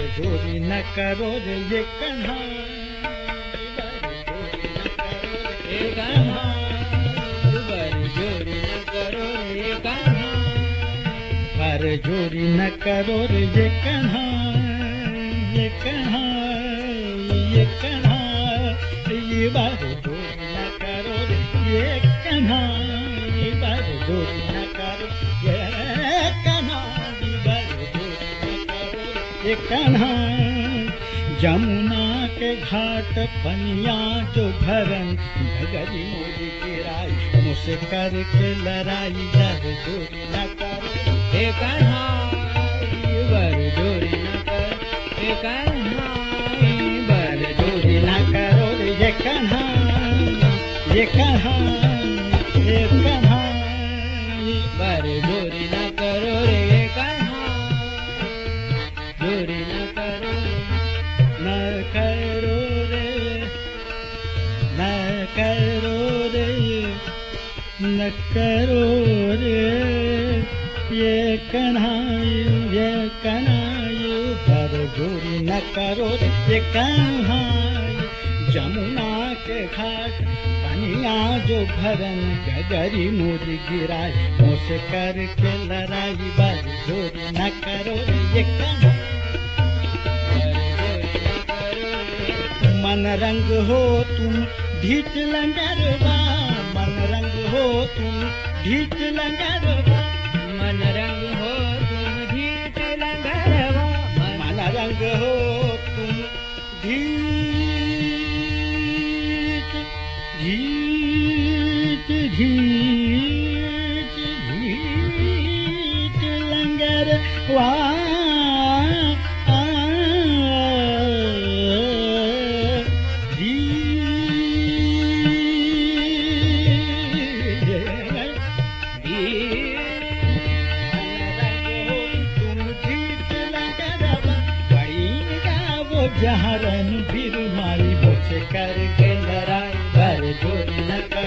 जोरी न करो रे ये कन्हा, बर जोरी न करो रे ये कन्हा, ये कन्हा, ये कन्हा, ये बर जोरी न करो रे ये कन्हा, ये बर जोरी न करो ये कन्हा, ये बर जोरी न करो ये कन्हा। जमुना के घाट पनिया जो भरन, डगरी मोरी गिराई मुझसे करके लड़ाई, बर जोरी न करो हे कन्हा, बर जोरी न करो हे कन्हा, बर जोरी न करो रे ये कन्हा, ये कन्हा, ये कन्हा, बर जोरी न करो रे ये कन्हा, जोरी न करो रे, न करो रे, न करो रे, न करो रे ये कन्हा, ये कन्हा, बर जोरी न करो रे ये कन्हा। जमुना के घाट पनिया जो भरन, डगरी मोरी गिराई मुझसे करके लड़ाई, बर जोरी न करो रे ये कन्हा। मन रंग हो तुम ढीठ लंगरवा, मन रंग हो तुम ढीठ लंगरवा, मन रंग हो तुम ढीठ लंगरवा, मन रंग हो तुम ढीठ ढीठ ढीठ ढीठ लंगरवा, जहाँ रन फिर मारी मुझसे करके लड़ाई, बर जोरी न